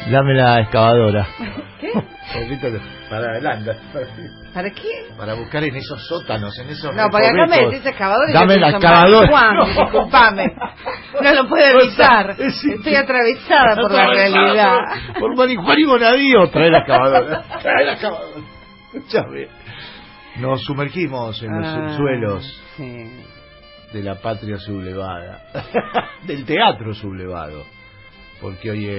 Dame la excavadora. ¿Qué? Para adelante. ¿Para qué? Para buscar en esos sótanos, en esos... No, porque acá me decís excavadora y dame yo la pienso excavadora. marihuana, disculpame. No lo puedo evitar. Estoy atravesada por la realidad. Por marihuana y bonadío. Trae la excavadora. Trae la excavadora. Escúchame. Nos sumergimos en los subsuelos de la patria sublevada. Del teatro sublevado. Porque hoy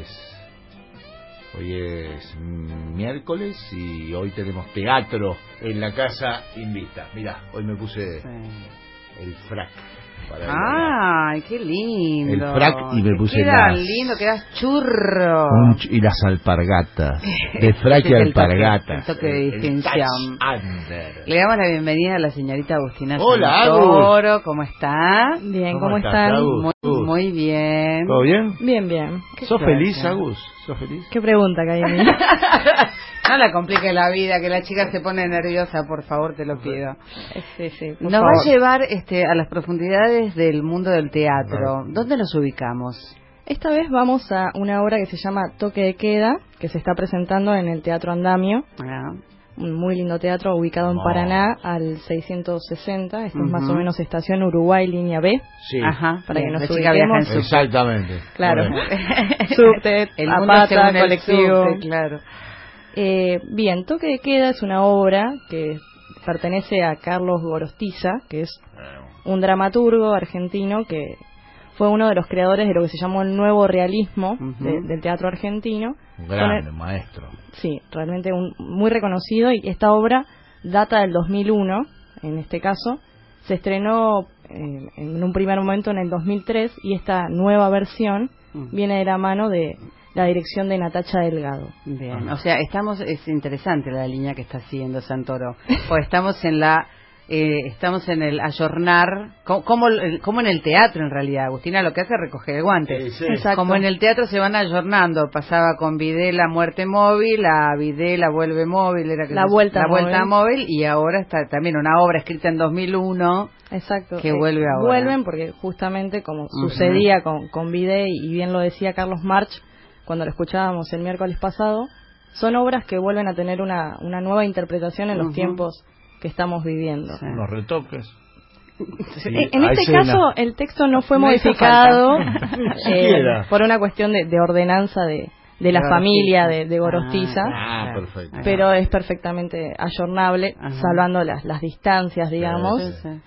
es miércoles y hoy tenemos teatro en la Casa Invita. Mirá, hoy me puse el frac. ¡Ay, qué lindo! El frac y me puse queda lindo, quedas churro. Y las alpargatas. De frac y alpargatas. El toque de distinción. Le damos la bienvenida a la señorita Agustina Hola, Santoro. Agus. ¿Cómo está? Bien, ¿cómo están? Muy bien. ¿Todo bien? Bien, bien. ¿Sos feliz, Agus? ¿Sos feliz? ¿Qué pregunta que hay en mí? No la complique la vida, que la chica se pone nerviosa, por favor, te lo pido. Sí, Nos va a llevar a las profundidades del mundo del teatro. ¿Dónde nos ubicamos? Esta vez vamos a una obra que se llama Toque de Queda, que se está presentando en el Teatro Andamio. Un muy lindo teatro ubicado en Paraná al 660. Esto es más o menos estación Uruguay, línea B. Sí. Ajá, para que nos ubiquemos. Exactamente. Claro. Subte, Apata, colectivo. Subte, claro. Bien, Toque de Queda es una obra que pertenece a Carlos Gorostiza, que es un dramaturgo argentino que fue uno de los creadores de lo que se llamó el nuevo realismo del teatro argentino. Un grande maestro. Sí, realmente muy reconocido, y esta obra data del 2001, en este caso. Se estrenó en un primer momento en el 2003, y esta nueva versión viene de la mano de la dirección de Natacha Delgado. Bien, o sea, es interesante la línea que está siguiendo Santoro, pues estamos en el ayornar, como en el teatro en realidad. Agustina lo que hace es recoger el guante. Sí. Como en el teatro se van ayornando, pasaba con Videla la muerte móvil, a Videla vuelve móvil, era la vuelta móvil, y ahora está también una obra escrita en 2001. Exacto. Que vuelve ahora. Vuelven porque justamente como sucedía con Vidé, y bien lo decía Carlos March cuando lo escuchábamos el miércoles pasado, son obras que vuelven a tener una nueva interpretación en los tiempos que estamos viviendo. Unos retoques. Sí, en este caso el texto no fue modificado por una cuestión de ordenanza de la familia de Gorostiza, perfecto. pero es perfectamente ayornable, salvando las distancias, digamos,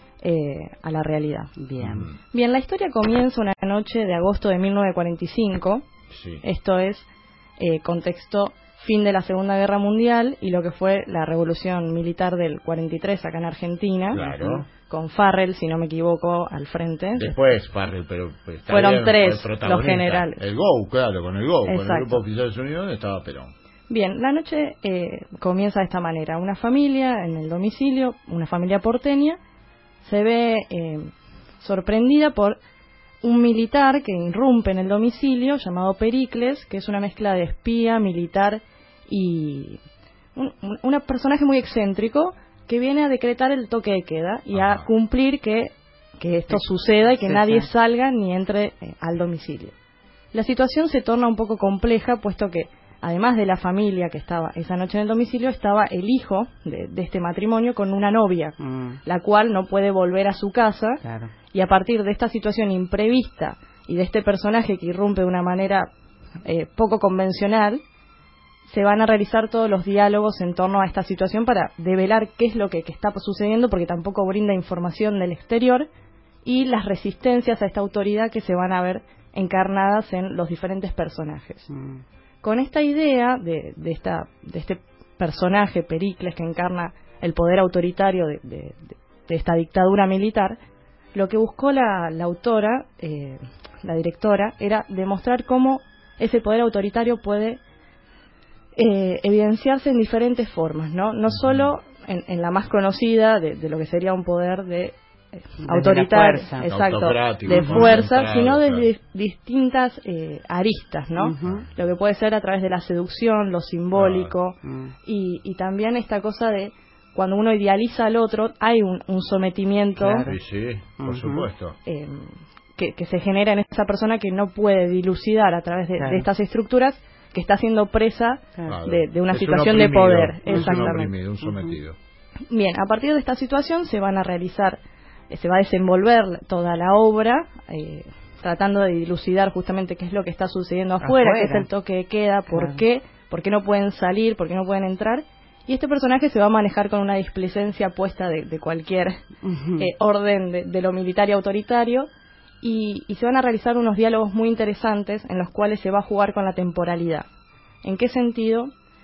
a la realidad. Bien, la historia comienza una noche de agosto de 1945. Esto es contexto fin de la Segunda Guerra Mundial y lo que fue la revolución militar del 43 acá en Argentina, con Farrell, si no me equivoco, al frente. Después Farrell, pero fueron tres los generales. El GO, claro, con el GO, con el Grupo Oficial de Unión estaba Perón. Bien, la noche comienza de esta manera. Una familia en el domicilio, una familia porteña, se ve sorprendida por un militar que irrumpe en el domicilio llamado Pericles, que es una mezcla de espía, militar y un personaje muy excéntrico que viene a decretar el toque de queda y a cumplir que esto suceda y que nadie salga ni entre al domicilio. La situación se torna un poco compleja, puesto que además de la familia que estaba esa noche en el domicilio, estaba el hijo de este matrimonio con una novia, la cual no puede volver a su casa. Y a partir de esta situación imprevista y de este personaje que irrumpe de una manera poco convencional, se van a realizar todos los diálogos en torno a esta situación para develar qué es lo que está sucediendo, porque tampoco brinda información del exterior, y las resistencias a esta autoridad que se van a ver encarnadas en los diferentes personajes. Con esta idea de este personaje, Pericles, que encarna el poder autoritario de esta dictadura militar, lo que buscó la autora, la directora, era demostrar cómo ese poder autoritario puede evidenciarse en diferentes formas, no solo en la más conocida de lo que sería un poder de autoritario, de fuerza, sino desde distintas aristas, lo que puede ser a través de la seducción, lo simbólico, y también esta cosa de cuando uno idealiza al otro hay un sometimiento, por supuesto, que se genera en esa persona, que no puede dilucidar a través de estas estructuras que está siendo presa de una es situación un oprimido, de poder. Exactamente. Un Exactamente. Un sometido. Bien, a partir de esta situación se van a realizar, se va a desenvolver toda la obra, tratando de dilucidar justamente qué es lo que está sucediendo afuera, qué es el toque de queda, por qué no pueden salir, por qué no pueden entrar. Y este personaje se va a manejar con una displicencia puesta de cualquier orden de lo militar y autoritario, y se van a realizar unos diálogos muy interesantes en los cuales se va a jugar con la temporalidad. ¿En qué sentido?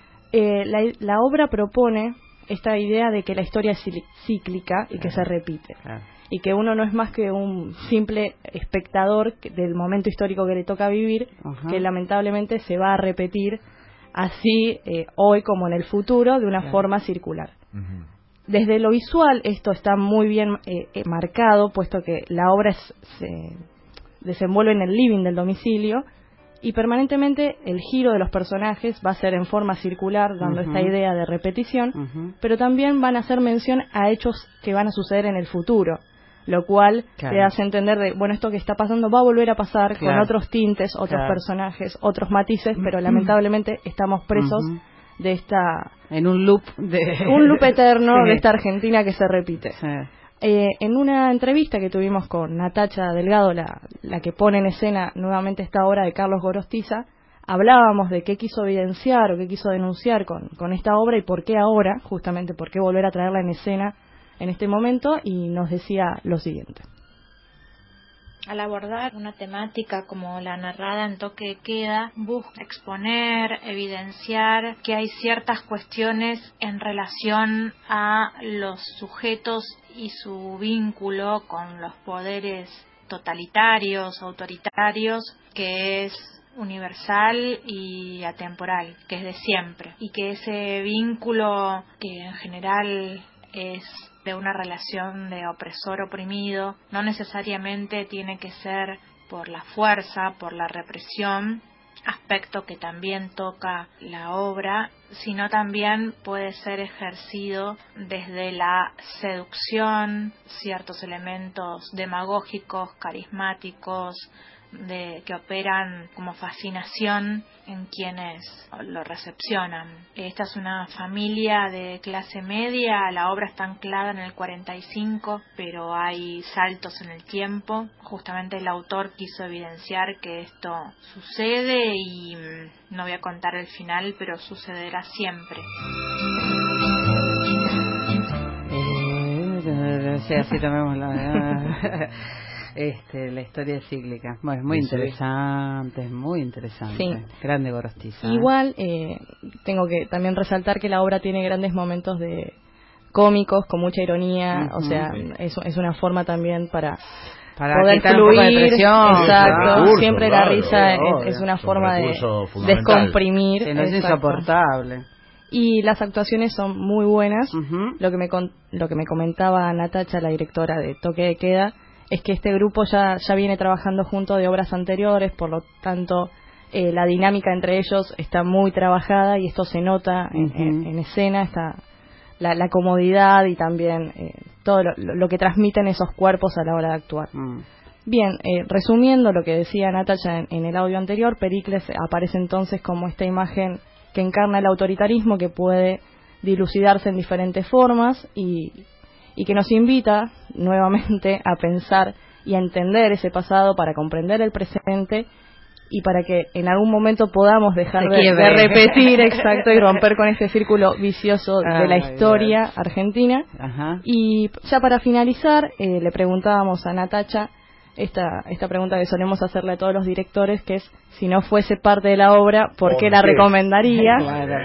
La obra propone esta idea de que la historia es cíclica y que se repite, y que uno no es más que un simple espectador del momento histórico que le toca vivir, que lamentablemente se va a repetir así hoy como en el futuro, de una forma circular. Desde lo visual esto está muy bien marcado, puesto que la obra se desenvuelve en el living del domicilio, y permanentemente el giro de los personajes va a ser en forma circular, dando esta idea de repetición, pero también van a hacer mención a hechos que van a suceder en el futuro, lo cual te hace entender de, bueno, esto que está pasando va a volver a pasar con otros tintes, otros personajes, otros matices, pero lamentablemente estamos presos de esta... En un loop eterno de esta Argentina que se repite. En una entrevista que tuvimos con Natacha Delgado, la que pone en escena nuevamente esta obra de Carlos Gorostiza, hablábamos de qué quiso evidenciar o qué quiso denunciar con esta obra y por qué ahora, justamente por qué volver a traerla en escena en este momento, y nos decía lo siguiente. Al abordar una temática como la narrada en Toque de Queda, busca exponer, evidenciar que hay ciertas cuestiones en relación a los sujetos y su vínculo con los poderes totalitarios, autoritarios, que es universal y atemporal, que es de siempre, y que ese vínculo, que en general es de una relación de opresor-oprimido, no necesariamente tiene que ser por la fuerza, por la represión, aspecto que también toca la obra, sino también puede ser ejercido desde la seducción, ciertos elementos demagógicos, carismáticos, que operan como fascinación en quienes lo recepcionan. Esta es una familia de clase media, la obra está anclada en el 45, pero hay saltos en el tiempo. Justamente el autor quiso evidenciar que esto sucede y no voy a contar el final, pero sucederá siempre. Sí, así tomemos la historia cíclica. Bueno, es muy interesante, es muy interesante. Sí. Grande Gorostiza. Igual, tengo que también resaltar que la obra tiene grandes momentos de cómicos, con mucha ironía, o sea, es una forma también para poder fluir. Exacto, siempre la risa es una forma de descomprimir. Que no es insoportable. Y las actuaciones son muy buenas. Lo que me comentaba Natacha, la directora de Toque de Queda, es que este grupo ya viene trabajando junto de obras anteriores, por lo tanto la dinámica entre ellos está muy trabajada y esto se nota en escena, está la comodidad y también todo lo que transmiten esos cuerpos a la hora de actuar. Bien, resumiendo lo que decía Natacha en el audio anterior, Pericles aparece entonces como esta imagen que encarna el autoritarismo, que puede dilucidarse en diferentes formas y que nos invita nuevamente a pensar y a entender ese pasado para comprender el presente y para que en algún momento podamos dejar de repetir y romper con este círculo vicioso de la historia argentina. Y ya para finalizar, le preguntábamos a Natacha esta pregunta que solemos hacerle a todos los directores, que es, si no fuese parte de la obra, ¿por qué la recomendaría?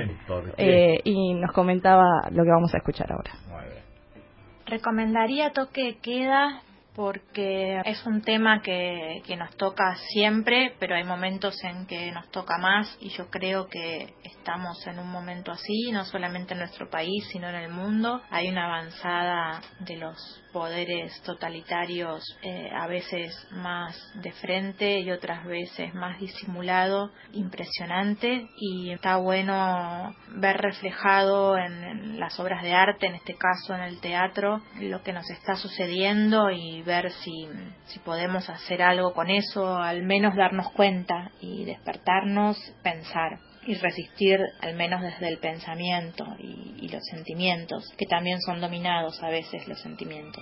Y nos comentaba lo que vamos a escuchar ahora. Recomendaría Toque de Queda porque es un tema que nos toca siempre, pero hay momentos en que nos toca más, y yo creo que estamos en un momento así, no solamente en nuestro país, sino en el mundo. Hay una avanzada de los poderes totalitarios, a veces más de frente y otras veces más disimulado, impresionante, y está bueno ver reflejado en las obras de arte, en este caso en el teatro, lo que nos está sucediendo y ver si podemos hacer algo con eso, al menos darnos cuenta y despertarnos, pensar. y resistir, al menos desde el pensamiento y los sentimientos, que también son dominados a veces los sentimientos.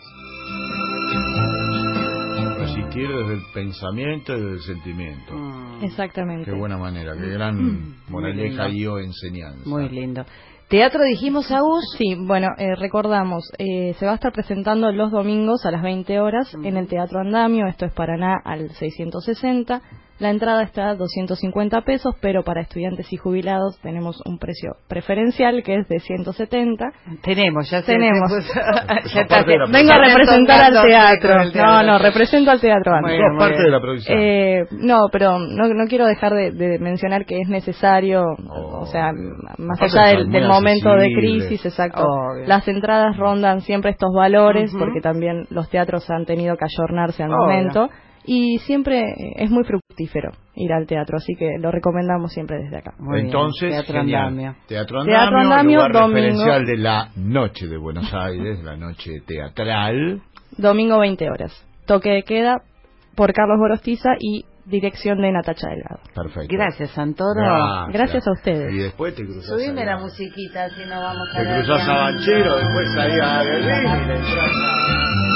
Resistir desde el pensamiento y desde el sentimiento. Exactamente. Qué buena manera, qué gran moraleja y o enseñanza. Muy lindo. ¿Teatro dijimos, Agus? Sí, bueno, recordamos, se va a estar presentando los domingos a las 20 horas en el Teatro Andamio, esto es Paraná al 660. La entrada está a 250 pesos, pero para estudiantes y jubilados tenemos un precio preferencial que es de 170. Tenemos. Vengo a representar al teatro. No, represento al teatro antes. Sos parte de la producción. No, pero no quiero dejar de mencionar que es necesario, o sea, más allá del momento de crisis, exacto. Las entradas rondan siempre estos valores, porque también los teatros han tenido que ayornarse al momento. Y siempre es muy fructífero ir al teatro, así que lo recomendamos siempre desde acá. Entonces, Teatro Andamio. Teatro Andamio, lugar referencial de la Noche de Buenos Aires, la noche teatral. Domingo 20 horas. Toque de queda por Carlos Gorostiza y dirección de Natacha Delgado. Perfecto. Gracias, Santoro. Gracias a ustedes. Y después te cruzás. Subime la musiquita, si no vamos a te ver. Te cruzás a Banchero, después ahí a Berlín y le entras a...